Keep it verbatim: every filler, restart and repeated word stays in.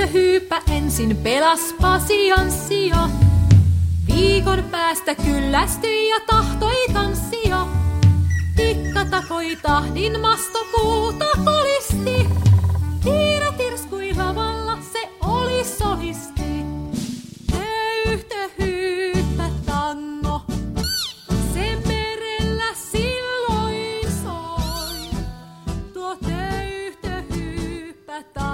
hyyppä ensin pelas pasianssia. Viikon päästä kyllästyi ja tahtoi tanssia. Tikka takoi tahdin mastopuuta kolisti. Kiira tirskui lavalla, se oli solisti. Tee yhtä hyyppä tango, se merellä silloin soi. Tuo tee yhtä hyyppä tango.